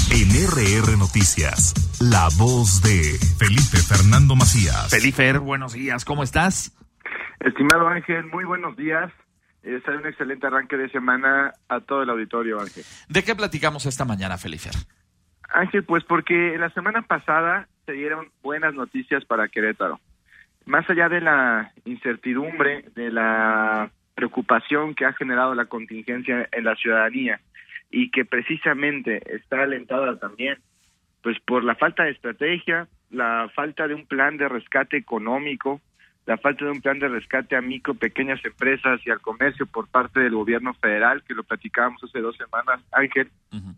En RR Noticias, la voz de Felipe Fernando Macías. Felipe, buenos días, ¿cómo estás? Estimado Ángel, muy buenos días. Hay un excelente arranque de semana a todo el auditorio, Ángel. ¿De qué platicamos esta mañana, Felipe? Ángel, pues porque la semana pasada se dieron buenas noticias para Querétaro. Más allá de la incertidumbre, de la preocupación que ha generado la contingencia en la ciudadanía y que precisamente está alentada también pues por la falta de estrategia, la falta de un plan de rescate económico, la falta de un plan de rescate a micro, pequeñas empresas y al comercio por parte del gobierno federal, que lo platicábamos hace 2 semanas, Ángel,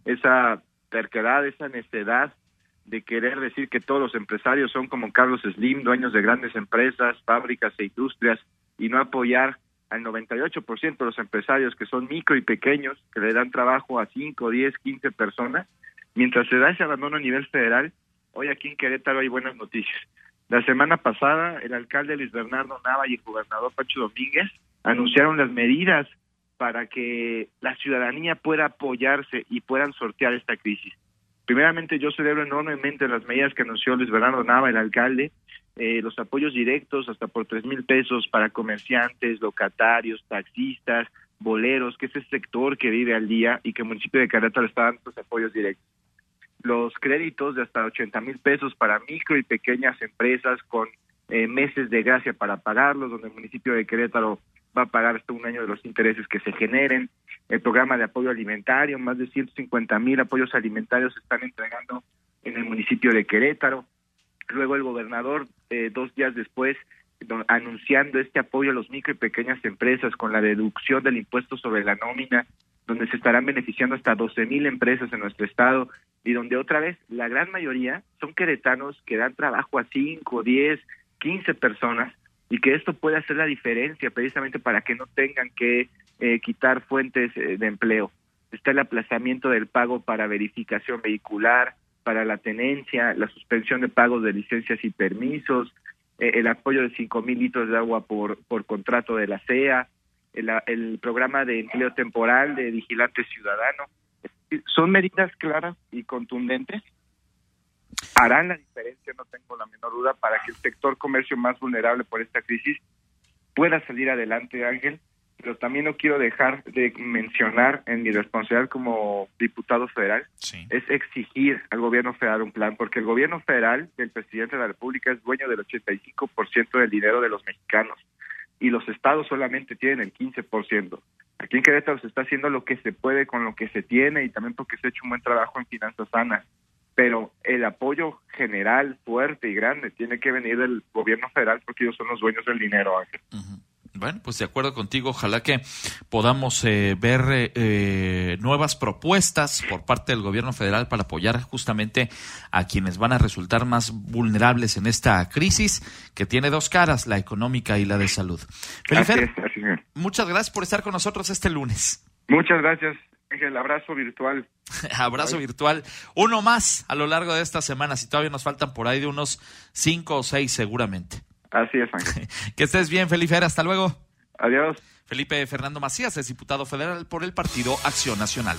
esa terquedad, esa necedad de querer decir que todos los empresarios son como Carlos Slim, dueños de grandes empresas, fábricas e industrias, y no apoyar al 98% de los empresarios que son micro y pequeños, que le dan trabajo a 5, 10, 15 personas. Mientras se da ese abandono a nivel federal, hoy aquí en Querétaro hay buenas noticias. La semana pasada, el alcalde Luis Bernardo Nava y el gobernador Pancho Domínguez anunciaron las medidas para que la ciudadanía pueda apoyarse y puedan sortear esta crisis. Primeramente, yo celebro enormemente las medidas que anunció Luis Bernardo Nava, el alcalde, los apoyos directos hasta por 3,000 pesos para comerciantes, locatarios, taxistas, boleros, que es el sector que vive al día y que el municipio de Querétaro está dando estos apoyos directos. Los créditos de hasta 80,000 pesos para micro y pequeñas empresas con meses de gracia para pagarlos, donde el municipio de Querétaro va a pagar hasta 1 año de los intereses que se generen. El programa de apoyo alimentario, más de 150,000 apoyos alimentarios se están entregando en el municipio de Querétaro. Luego el gobernador, 2 días después, anunciando este apoyo a los micro y pequeñas empresas con la deducción del impuesto sobre la nómina, donde se estarán beneficiando hasta 12,000 empresas en nuestro estado, y donde otra vez la gran mayoría son queretanos que dan trabajo a 5, 10, 15 personas, y que esto puede hacer la diferencia precisamente para que no tengan que quitar fuentes de empleo. Está el aplazamiento del pago para verificación vehicular, para la tenencia, la suspensión de pagos de licencias y permisos, el apoyo de 5,000 litros de agua por contrato de la CEA, el programa de empleo temporal de vigilante ciudadano. Son medidas claras y contundentes. Harán la diferencia, no tengo la menor duda, para que el sector comercio más vulnerable por esta crisis pueda salir adelante, Ángel. Pero también no quiero dejar de mencionar en mi responsabilidad como diputado federal, es exigir al gobierno federal un plan, porque el gobierno federal del presidente de la República es dueño del 85% del dinero de los mexicanos, y los estados solamente tienen el 15%. Aquí en Querétaro se está haciendo lo que se puede con lo que se tiene, y también porque se ha hecho un buen trabajo en finanzas sanas, pero el apoyo general, fuerte y grande, tiene que venir del gobierno federal, porque ellos son los dueños del dinero, Ángel. Bueno, pues de acuerdo contigo, ojalá que podamos ver nuevas propuestas por parte del gobierno federal para apoyar justamente a quienes van a resultar más vulnerables en esta crisis que tiene 2 caras, la económica y la de salud. Felipe, Así es. Muchas gracias por estar con nosotros este lunes. Muchas gracias, Ángel. Abrazo virtual. Abrazo virtual. Uno más a lo largo de esta semana, si todavía nos faltan por ahí de unos 5 o 6 seguramente. Así es, Ángel. Que estés bien, Felipe. Hasta luego. Adiós. Felipe Fernando Macías es diputado federal por el Partido Acción Nacional.